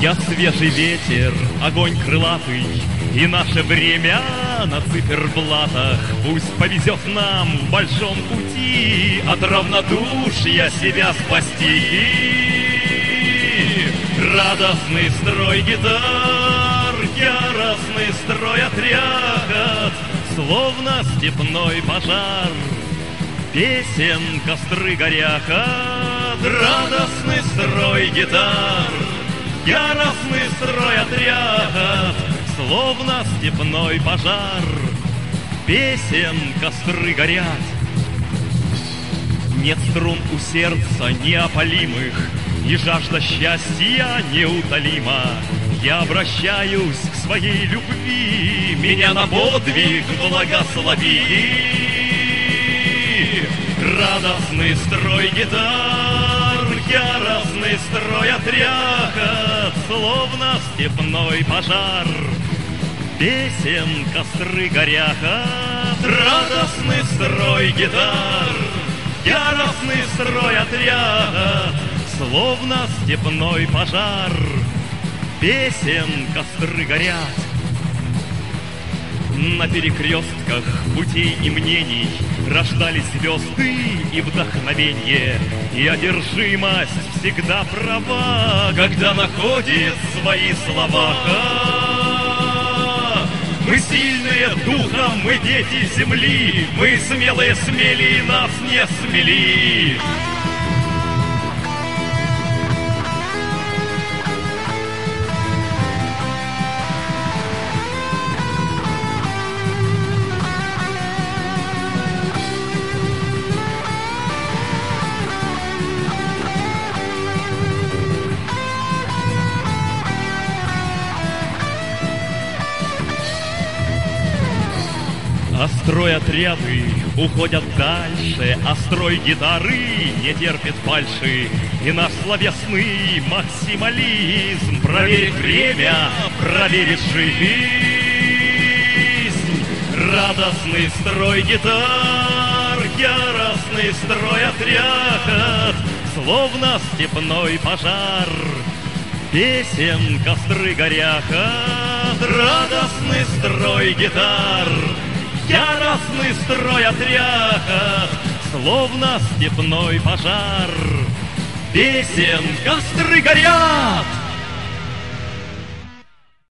Я свежий ветер, огонь крылатый, и наше время на циферблатах. Пусть повезет нам в большом пути от равнодушия себя спасти. Радостный строй гитар, яростный строй отряд, словно степной пожар, песен костры горят. Радостный строй гитар, яростный строй отряд, словно степной пожар, песен костры горят. Нет струн у сердца неопалимых, и жажда счастья неутолима. Я обращаюсь к своей любви, меня на подвиг благослови. Радостный строй гитар, яростный строй отряд, словно степной пожар, песен костры горят. Радостный строй гитар, яростный строй отряд, словно степной пожар, песен костры горят. На перекрестках путей и мнений рождались звезды и вдохновенье, и одержимость всегда права, когда находит свои слова. Мы сильные духом, мы дети земли, мы смелые смели, нас не смели. А стройотряды уходят дальше, а строй гитары не терпит фальши. И наш словесный максимализм проверит время, проверит жизнь. Радостный строй гитар, яростный строй отряд, словно степной пожар, песен костры горят. Радостный строй гитар, яростный строй отряд, словно степной пожар, песен костры горят.